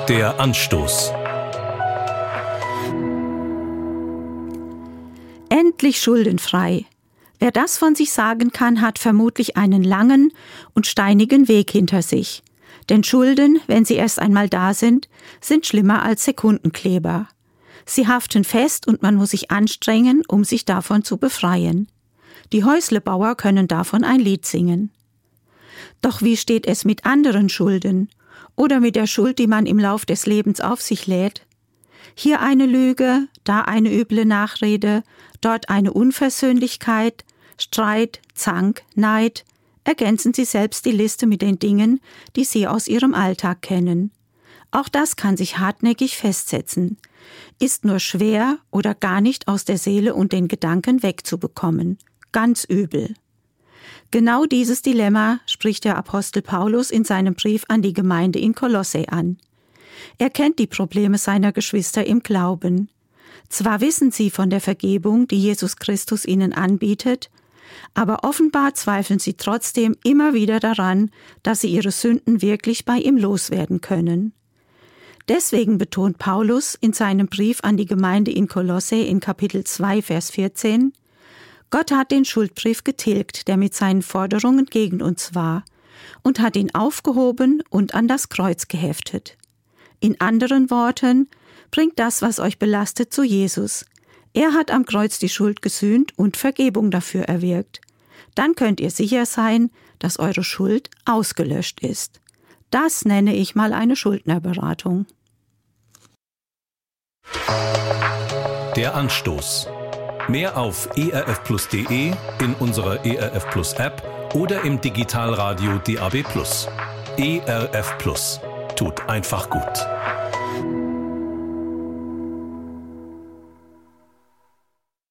Der Anstoß. Endlich schuldenfrei. Wer das von sich sagen kann, hat vermutlich einen langen und steinigen Weg hinter sich. Denn Schulden, wenn sie erst einmal da sind schlimmer als Sekundenkleber. Sie haften fest und man muss sich anstrengen, um sich davon zu befreien. Die Häuslebauer können davon ein Lied singen. Doch wie steht es mit anderen Schulden oder mit der Schuld, die man im Lauf des Lebens auf sich lädt? Hier eine Lüge, da eine üble Nachrede, dort eine Unversöhnlichkeit, Streit, Zank, Neid. Ergänzen Sie selbst die Liste mit den Dingen, die Sie aus Ihrem Alltag kennen. Auch das kann sich hartnäckig festsetzen, ist nur schwer oder gar nicht aus der Seele und den Gedanken wegzubekommen. Ganz übel. Genau dieses Dilemma spricht der Apostel Paulus in seinem Brief an die Gemeinde in Kolosse an. Er kennt die Probleme seiner Geschwister im Glauben. Zwar wissen sie von der Vergebung, die Jesus Christus ihnen anbietet, aber offenbar zweifeln sie trotzdem immer wieder daran, dass sie ihre Sünden wirklich bei ihm loswerden können. Deswegen betont Paulus in seinem Brief an die Gemeinde in Kolosse in Kapitel 2, Vers 14, Gott hat den Schuldbrief getilgt, der mit seinen Forderungen gegen uns war, und hat ihn aufgehoben und an das Kreuz geheftet. In anderen Worten, bringt das, was euch belastet, zu Jesus. Er hat am Kreuz die Schuld gesühnt und Vergebung dafür erwirkt. Dann könnt ihr sicher sein, dass eure Schuld ausgelöscht ist. Das nenne ich mal eine Schuldnerberatung. Der Anstoß. Mehr auf erfplus.de, in unserer ERF Plus App oder im Digitalradio DAB+. ERF Plus. Tut einfach gut.